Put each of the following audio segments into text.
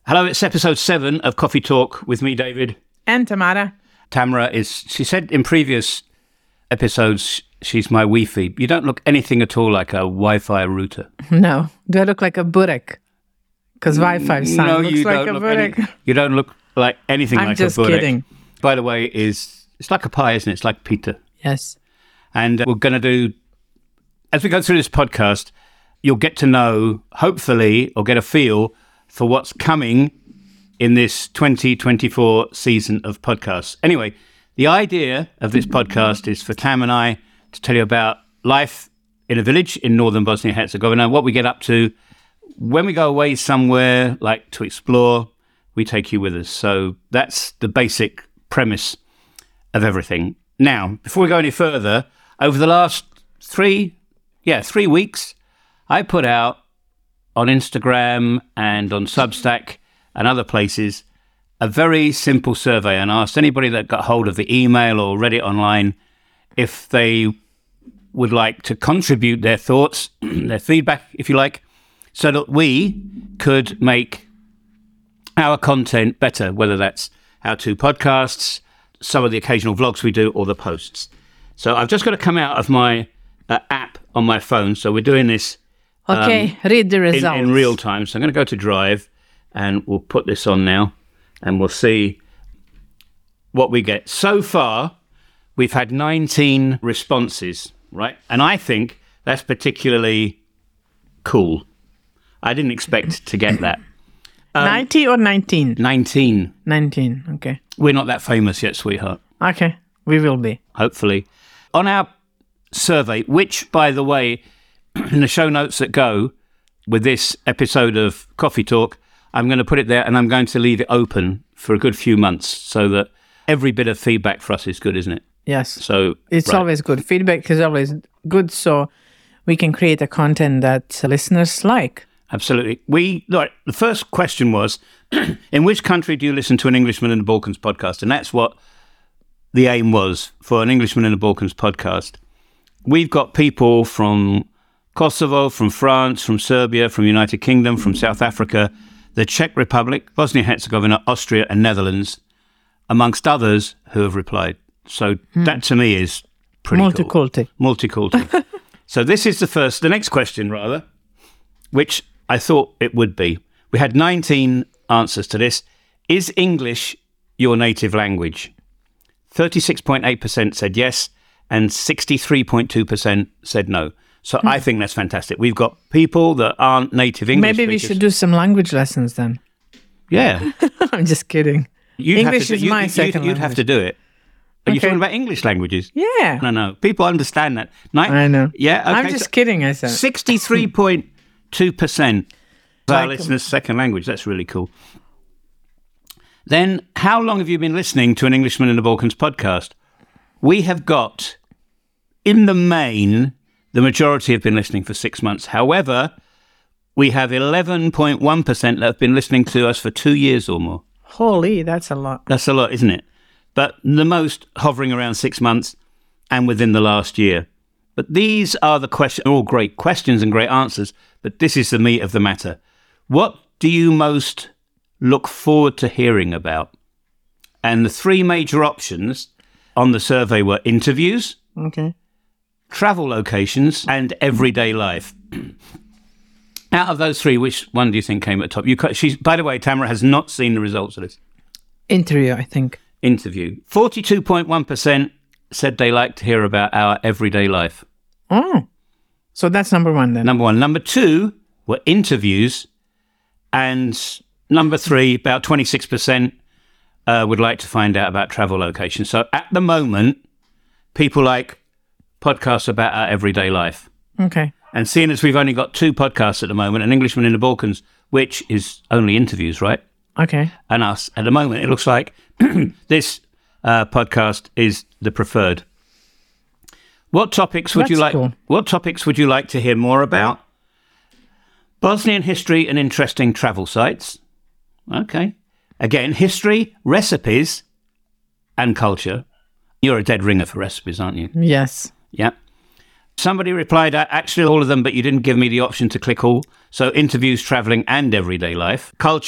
Hello, it's episode 7 of Coffee Talk with me, David. And Tamara. Tamara she said in previous episodes, she's my Wi-Fi. You don't look anything at all like a Wi-Fi router. No. Do I look like a burek? Because Wi-Fi sound looks like a burek. You don't look like anything like a burek. I'm just kidding. By the way, it's like a pie, isn't it? It's like pita. Yes. And we're going to do, as we go through this podcast, you'll get to know, hopefully, or get a feel for what's coming in this 2024 season of podcasts. Anyway, the idea of this podcast is for Tam and I to tell you about life in a village in northern Bosnia-Herzegovina, what we get up to. When we go away somewhere, like to explore, we take you with us. So that's the basic premise of everything. Now, before we go any further, over the last 3 weeks, I put out on Instagram and on Substack and other places a very simple survey and asked anybody that got hold of the email or read it online if they would like to contribute their thoughts, their feedback, if you like, so that we could make our content better, whether that's how-to podcasts, some of the occasional vlogs we do, or the posts. So I've just got to come out of my app on my phone. So we're doing this read the results. In real time. So I'm going to go to Drive and we'll put this on now and we'll see what we get. So far, we've had 19 responses, right? And I think that's particularly cool. I didn't expect to get that. 90 or 19? 19. 19, okay. We're not that famous yet, sweetheart. Okay, we will be. Hopefully. On our survey, which, by the way, in the show notes that go with this episode of Coffee Talk, I'm going to put it there and I'm going to leave it open for a good few months so that every bit of feedback for us is good, isn't it? Yes. So it's always good. Feedback is always good, so we can create a content that listeners like. Absolutely. The first question was, in which country do you listen to an Englishman in the Balkans podcast? And that's what the aim was for an Englishman in the Balkans podcast. We've got people from Kosovo, from France, from Serbia, from United Kingdom, from South Africa, the Czech Republic, Bosnia-Herzegovina, Austria and Netherlands, amongst others who have replied. So that to me is pretty Multiculti. Cool. Multiculti. So this is the next question rather, which I thought it would be. We had 19 answers to this. Is English your native language? 36.8% said yes, and 63.2% said no. So I think that's fantastic. We've got people that aren't native English Maybe we speakers. should do some language lessons then. Yeah. I'm just kidding. English is my second language. You'd have to do it. Are you talking about English languages? Yeah. No. People understand that. I know. Yeah, okay. I'm just kidding, I said. 63.2% of our listeners' second language. That's really cool. Then, how long have you been listening to an Englishman in the Balkans podcast? We have got, in the main, the majority have been listening for 6 months. However, we have 11.1% that have been listening to us for 2 years or more. Holy, that's a lot. That's a lot, isn't it? But the most hovering around 6 months and within the last year. But these are the questions, all great questions and great answers, but this is the meat of the matter. What do you most look forward to hearing about? And the 3 major options on the survey were interviews, travel locations, and everyday life. Out of those 3, which one do you think came at the top? By the way, Tamara has not seen the results of this. Interview, I think. Interview. 42.1% said they like to hear about our everyday life. Oh, so that's number 1 then. Number 1. Number 2 were interviews. And number 3, about 26% would like to find out about travel locations. So at the moment, people like podcasts about our everyday life. Okay. And seeing as we've only got 2 podcasts at the moment, an Englishman in the Balkans, which is only interviews, right? Okay. And us, at the moment, it looks like this podcast is the preferred. What topics would you like? Cool. What topics would you like to hear more about? Bosnian history and interesting travel sites. Okay. Again, history, recipes, and culture. You're a dead ringer for recipes, aren't you? Yes. Yeah. Somebody replied, actually all of them, but you didn't give me the option to click all. So interviews, traveling, and everyday life. Culture,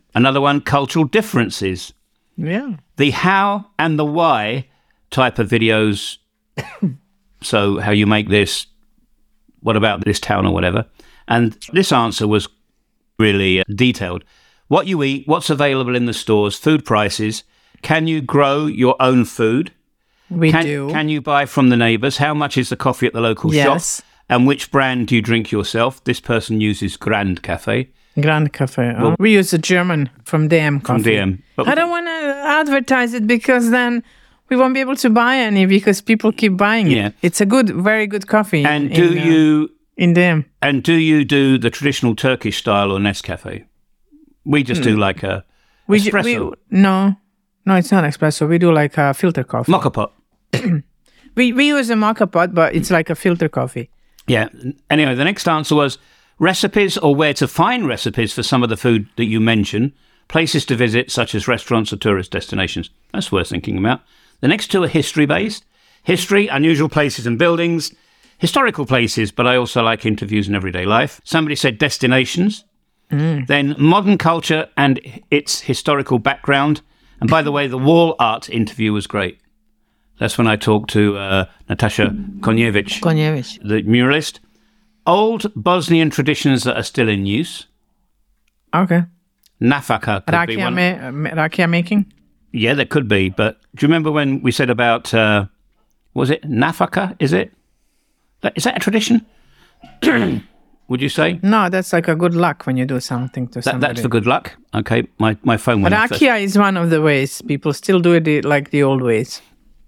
Another one, cultural differences. Yeah. The how and the why type of videos. So how you make this, what about this town or whatever. And this answer was really detailed. What you eat, what's available in the stores, food prices. Can you grow your own food? We do. Can you buy from the neighbours? How much is the coffee at the local shop? And which brand do you drink yourself? This person uses Grand Cafe. Grand Cafe. Well, we use a German from DM Coffee. From DM. But I don't want to advertise it because then we won't be able to buy any because people keep buying it. Yeah. It's a very good coffee. And do you in DM? And do you do the traditional Turkish style or Nescafe? We just do like a espresso. No, it's not espresso. We do like a filter coffee. Mocha pot. We use a mocha pot, but it's like a filter coffee. Yeah. Anyway, the next answer was recipes or where to find recipes for some of the food that you mention, places to visit such as restaurants or tourist destinations. That's worth thinking about. The next two are history-based. History, unusual places and buildings, historical places, but I also like interviews in everyday life. Somebody said destinations. Then modern culture and its historical background. And by the way, the wall art interview was great. That's when I talked to Natasha Konjevic, the muralist. Old Bosnian traditions that are still in use. Okay. Nafaka could be one. Rakia making? Yeah, there could be. But do you remember when we said about, was it Nafaka, is it? Is that a tradition? Would you say? No, that's like a good luck when you do something to somebody. That's for good luck. Okay, my phone went off. Rakia is one of the ways. People still do it like the old ways.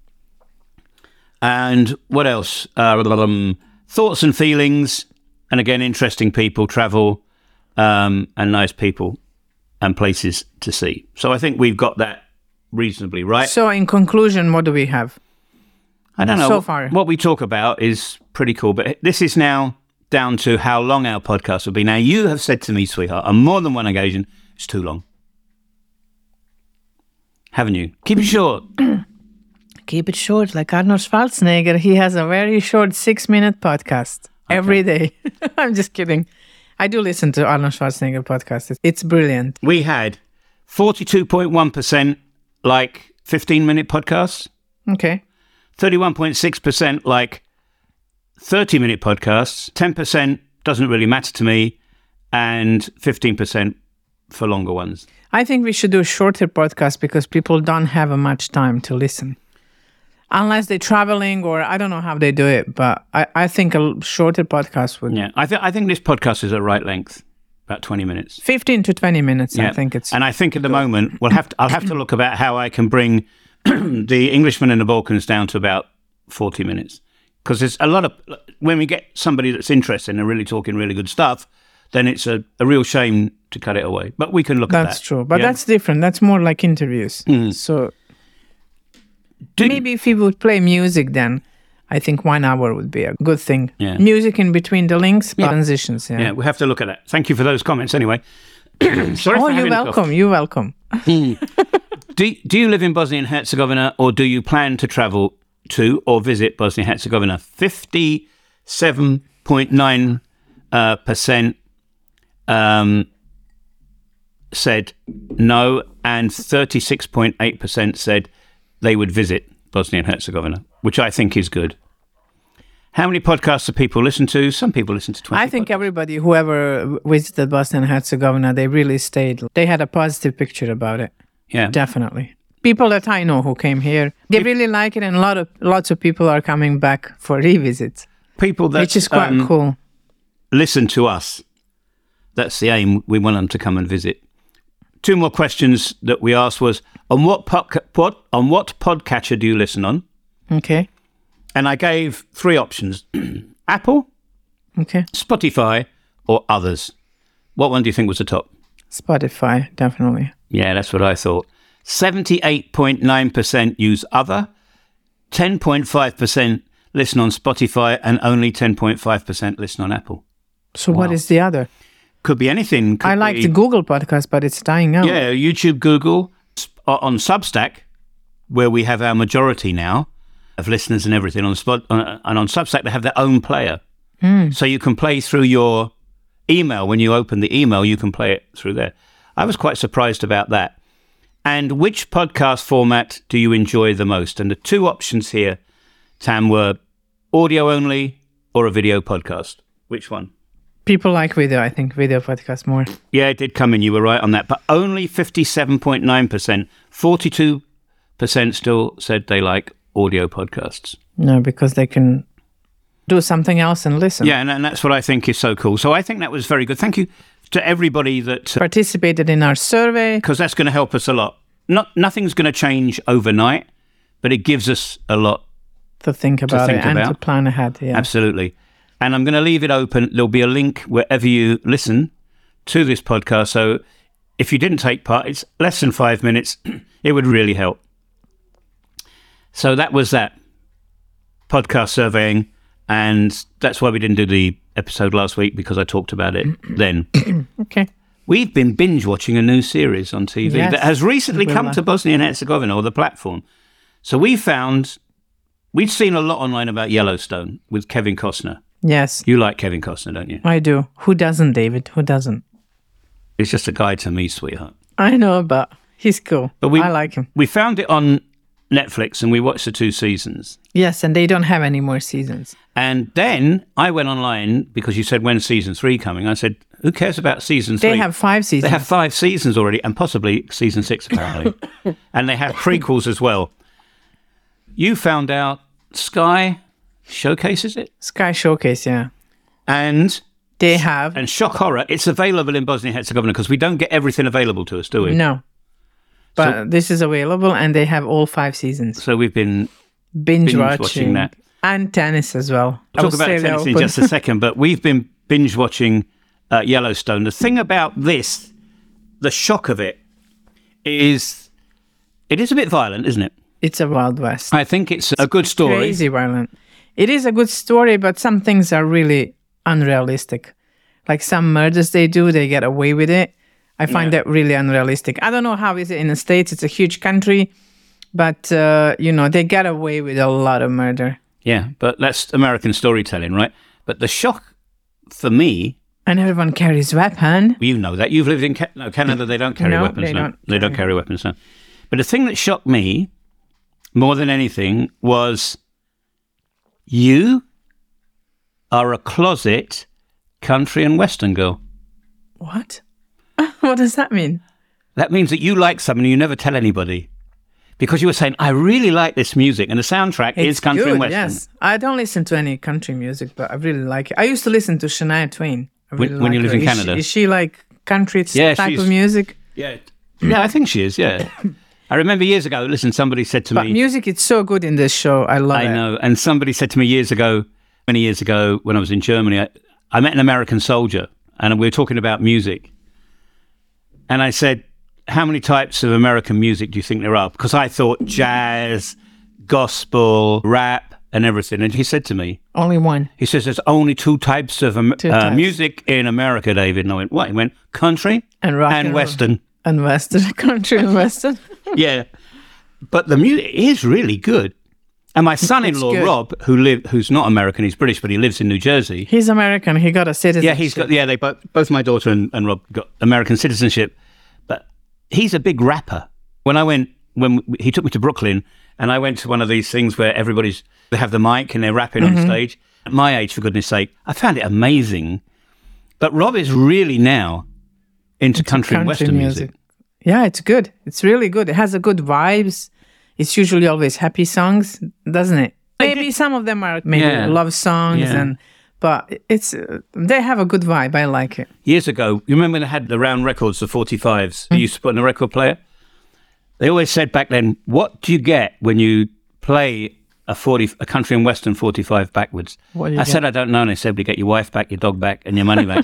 And what else? Thoughts and feelings. And again, interesting people, travel, and nice people and places to see. So I think we've got that reasonably right. So in conclusion, what do we have? I don't know. So far. What we talk about is pretty cool. But this is now down to how long our podcast will be. Now, you have said to me, sweetheart, on more than one occasion, it's too long. Haven't you? Keep it short. Keep it short, like Arnold Schwarzenegger. He has a very short 6-minute podcast every day. I'm just kidding. I do listen to Arnold Schwarzenegger podcast. It's brilliant. We had 42.1% like 15-minute podcasts. Okay. 31.6% like 30-minute podcasts. 10% doesn't really matter to me. And 15% for longer ones. I think we should do shorter podcasts because people don't have much time to listen. Unless they're traveling or I don't know how they do it, but I think a shorter podcast would... Yeah, I think this podcast is at right length, about 20 minutes. 15 to 20 minutes, yeah. I think it's... And I think at the moment, I'll have to look about how I can bring the Englishman in the Balkans down to about 40 minutes. Because there's a lot of... When we get somebody that's interested and really talking really good stuff, then it's a real shame to cut it away. But we can look at that. That's true. But that's different. That's more like interviews. So... Maybe if he would play music, then I think 1 hour would be a good thing. Yeah. Music in between the links, transitions. Yeah, we have to look at that. Thank you for those comments anyway. Sorry for you're welcome. You're welcome. Do you live in Bosnia and Herzegovina or do you plan to travel to or visit Bosnia and Herzegovina? 57.9% said no and 36.8% said they would visit Bosnia and Herzegovina, which I think is good. How many podcasts do people listen to? Some people listen to 20 I think podcasts. everybody, whoever visited Bosnia and Herzegovina, they really stayed. They had a positive picture about it. Yeah. Definitely. People that I know who came here, they really like it, and lots of people are coming back for revisits. People that which is quite cool. Listen to us. That's the aim. We want them to come and visit. 2 more questions that we asked was, on what podcatcher do you listen on? Okay. And I gave 3 options. Apple, okay, Spotify, or others. What one do you think was the top? Spotify, definitely. Yeah, that's what I thought. 78.9% use other, 10.5% listen on Spotify, and only 10.5% listen on Apple. So what is the other? Could be anything. I like the Google podcast, but it's dying out. Yeah, YouTube, Google. On Substack, where we have our majority now of listeners and everything, and on Substack, they have their own player. So you can play through your email. When you open the email, you can play it through there. I was quite surprised about that. And which podcast format do you enjoy the most? And the two options here, Tam, were audio only or a video podcast. Which one? People like video, I think, video podcast more. Yeah, it did come in. You were right on that. But only 57.9%. 42% still said they like audio podcasts. No, because they can do something else and listen. Yeah, and that's what I think is so cool. So I think that was very good. Thank you to everybody that participated in our survey. Because that's going to help us a lot. Nothing's going to change overnight, but it gives us a lot to think about and to plan ahead. Yeah, absolutely. And I'm going to leave it open. There'll be a link wherever you listen to this podcast. So if you didn't take part, it's less than 5 minutes. It would really help. So that was that podcast surveying. And that's why we didn't do the episode last week, because I talked about it then. Okay. We've been binge watching a new series on TV that has recently come to Bosnia and Herzegovina, or the platform. So we'd seen a lot online about Yellowstone with Kevin Costner. Yes. You like Kevin Costner, don't you? I do. Who doesn't, David? Who doesn't? He's just a guy to me, sweetheart. I know, but he's cool. But I like him. We found it on Netflix and we watched the 2 seasons. Yes, and they don't have any more seasons. And then I went online because you said, when's season 3 coming? I said, who cares about season 3? They have 5 seasons. They have 5 seasons already, and possibly season 6 apparently. And they have prequels as well. You found out Sky showcases it? Sky Showcase, yeah. And they have. And shock horror, it's available in Bosnia and Herzegovina because we don't get everything available to us, do we? No. But this is available and they have all 5 seasons. So we've been binge watching that. And tennis as well. We'll talk about tennis in just a second, but we've been binge watching Yellowstone. The thing about this, the shock of it is a bit violent, isn't it? It's a Wild West. I think it's a good story. Crazy violent. It is a good story, but some things are really unrealistic. Like some murders they do, they get away with it. I find that really unrealistic. I don't know how is it in the States. It's a huge country, but, they get away with a lot of murder. Yeah, but that's American storytelling, right? But the shock for me... And everyone carries weapon. You know that. You've lived in Canada. They don't carry weapons. They don't carry weapons. No. But the thing that shocked me more than anything was you are a closet country and western girl. What? What does that mean? That means that you like something and you never tell anybody. Because you were saying, I really like this music, and the soundtrack is country and western. Yes, I don't listen to any country music, but I really like it. I used to listen to Shania Twain. When you live in Canada. Is she like country type of music? Yeah, I think she is, yeah. I remember years ago, somebody said to me... But music is so good in this show. I love it. I know. And somebody said to me many years ago, when I was in Germany, I met an American soldier, and we were talking about music. And I said, how many types of American music do you think there are? Because I thought jazz, gospel, rap, and everything. And he said to me... Only one. He says, there's only 2 types of music in America, David. And I went, what? He went, country and rock and western. And western, country and western. Yeah. But the music is really good. And my son-in-law, Rob, who's not American, he's British, but he lives in New Jersey. He's American. He got a citizenship. They both my daughter and Rob got American citizenship. But he's a big rapper. When he took me to Brooklyn, and I went to one of these things where they have the mic and they're rapping on stage. At my age, for goodness sake, I found it amazing. But Rob is really now into country and western music. Yeah, it's good. It's really good. It has a good vibes. It's usually always happy songs, doesn't it? Maybe some of them are love songs, but they have a good vibe. I like it. Years ago, you remember when they had the round records, the 45s, they used to put in a record player? They always said back then, what do you get when you play a country and western 45 backwards? I said, I don't know. And they said, we get your wife back, your dog back, and your money back.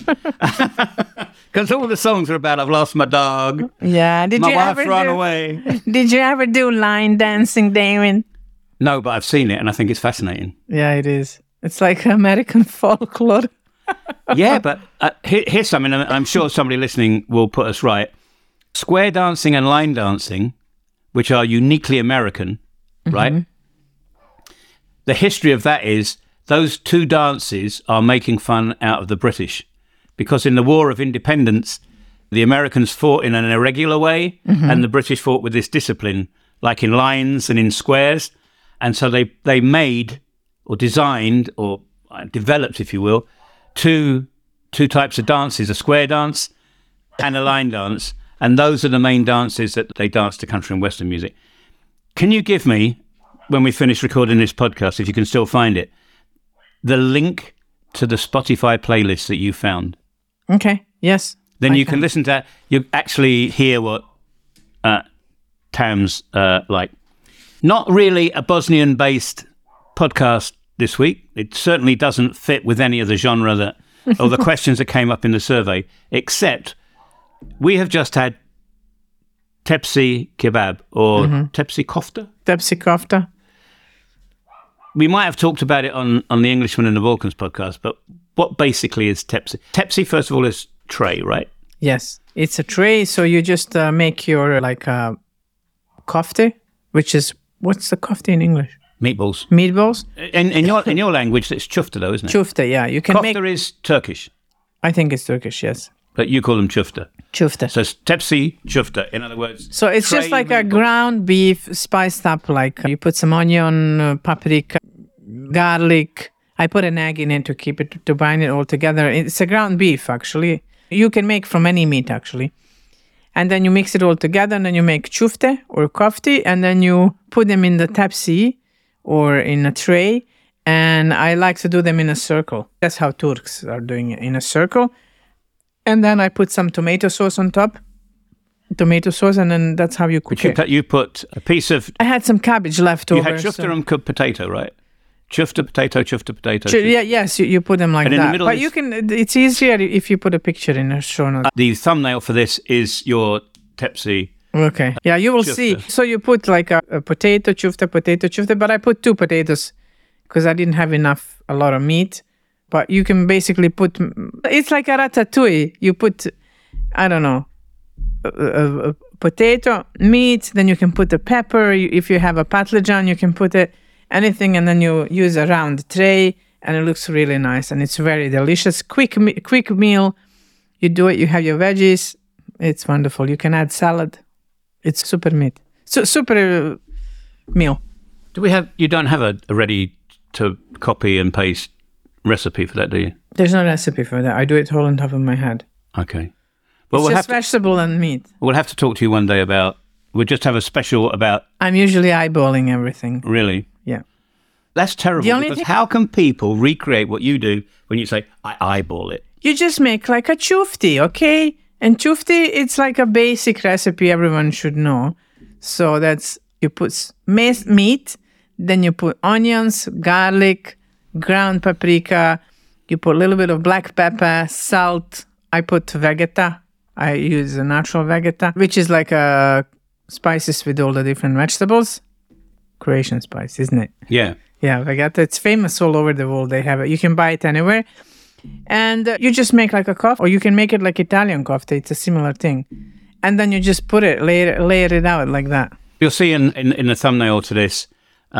Because all the songs are about, I've lost my dog. Yeah. My wife's run away. Did you ever do line dancing, David? No, but I've seen it and I think it's fascinating. Yeah, it is. It's like American folklore. Yeah, but here's something. I'm sure somebody listening will put us right. Square dancing and line dancing, which are uniquely American, right? The history of that is those 2 dances are making fun out of the British. Because in the War of Independence, The Americans fought in an irregular way, and the British fought with this discipline, like in lines and in squares. And so they made or designed or developed, if you will, two types of dances, a square dance and a line dance. And those are the main dances that they dance to country and Western music. Can you give me, when we finish recording this podcast, if you can still find it, the link to the Spotify playlist that you found? Okay, yes. Then you can listen to that. You actually hear what Tam's like. Not really a Bosnian-based podcast this week. It certainly doesn't fit with any of the genre that, or the questions that came up in the survey, except we have just had tepsi kebab or tepsi kofta. Tepsi kofta. We might have talked about it on the Englishman in the Balkans podcast, but what basically is tepsi? Tepsi, first of all, is tray, right? Yes, it's a tray. So you just make your kofte, which is, what's the kofte in English? Meatballs. Meatballs. In your language, it's chufta, though, isn't it? Chufta, yeah. You can Kofta is Turkish. I think it's Turkish, yes. But you call them chufta. Chufta. So it's tepsi chufta. In other words, so it's just like a ground beef spiced up. Like you put some onion, paprika, garlic. I put an egg in it to keep it, to bind it all together. It's a ground beef, actually. You can make from any meat, actually. And then you mix it all together, and then you make chufte or kofti, and then you put them in the tepsi or in a tray. And I like to do them in a circle. That's how Turks are doing it, in a circle. And then I put some tomato sauce on top. Tomato sauce, and then that's how you cook it. You put a piece of... I had some cabbage left over. You had chufta and cooked potato, right? Chufta potato. Yes, you put them like and that. In the middle but you can. It's easier if you put a picture in a show note. The thumbnail for this is your tepsi. Okay. Yeah, you will see. So you put like a potato chufta, but I put 2 potatoes because I didn't have a lot of meat. But you can basically put, it's like a ratatouille. You put, I don't know, a potato, meat, then you can put the pepper. If you have a patlıcan, you can put anything, and then you use a round tray, and it looks really nice, and it's very delicious. Quick meal. You do it, you have your veggies. It's wonderful. You can add salad. It's super meat. Super meal. You don't have a ready to copy and paste recipe for that, do you? There's no recipe for that. I do it all on top of my head. Okay. Well, it's just vegetable and meat. We'll have to talk to you one day we'll just have a special about... I'm usually eyeballing everything. Really? Yeah. That's terrible, because how can people recreate what you do when you say, I eyeball it? You just make like a chufti, okay? And chufti, it's like a basic recipe everyone should know. So that's, you put meat, then you put onions, garlic, ground paprika, you put a little bit of black pepper, salt. I put vegeta. I use a natural vegeta, which is like spices with all the different vegetables. Croatian spice, isn't it? Yeah. Yeah, vegeta. It's famous all over the world. They have it. You can buy it anywhere. And you just make like a kofta, or you can make it like Italian kofta. It's a similar thing. And then you just put it, layer it out like that. You'll see in the thumbnail to this,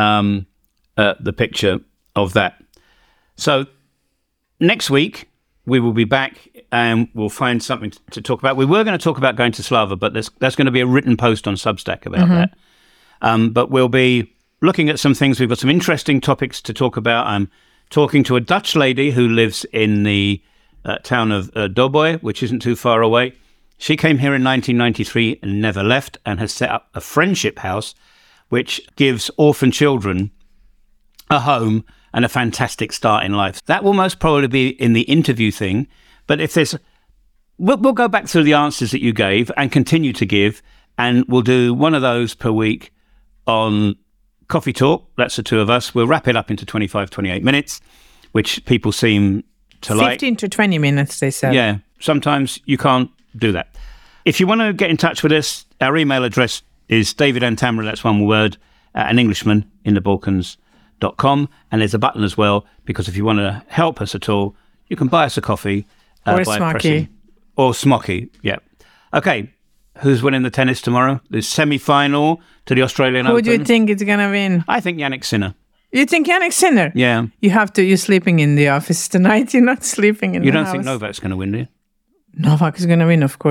the picture of that. So next week, we will be back and we'll find something to talk about. We were going to talk about going to Slava, but that's going to be a written post on Substack about that. But we'll be looking at some things. We've got some interesting topics to talk about. I'm talking to a Dutch lady who lives in the town of Doboj, which isn't too far away. She came here in 1993 and never left, and has set up a friendship house, which gives orphan children a home and a fantastic start in life. That will most probably be in the interview thing. But if there's... We'll go back through the answers that you gave and continue to give, and we'll do one of those per week on Coffee Talk. That's the two of us. We'll wrap it up into 25, 28 minutes, which people seem to 15 like. 15 to 20 minutes, they said. Yeah. Sometimes you can't do that. If you want to get in touch with us, our email address is David and Tamara, that's one word, an Englishman in the Balkans.com. And there's a button as well, because if you want to help us at all, you can buy us a coffee. Or a smocky. Or smocky, yeah. Okay, who's winning the tennis tomorrow? The semi-final to the Australian Open. Who do you think is going to win? I think Jannik Sinner. You think Jannik Sinner? Yeah. You're sleeping in the office tonight. You're not sleeping in the house. You don't think Novak's going to win, do you? Novak is going to win, of course.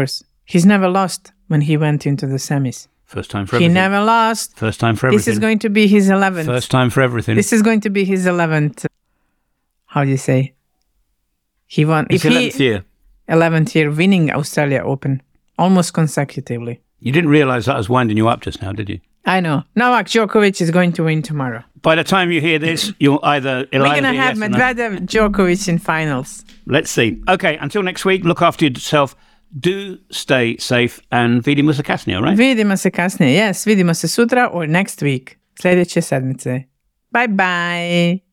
He's never lost when he went into the semis. First time for He everything. never lost. First time for everything. This is going to be his 11th. First time for everything. This is going to be his 11th. How do you say? He won. His 11th year. 11th year winning Australia Open almost consecutively. You didn't realise that I was winding you up just now, did you? I know. Novak Djokovic is going to win tomorrow. By the time you hear this, you'll either... We're going to have Medvedev, Djokovic in finals. Let's see. Okay, until next week, look after yourself. Do stay safe and vidimo se kasnije, right? Vidimo se kasnije. Yes, vidimo se sutra or next week. Sljedeće sedmice. Bye bye.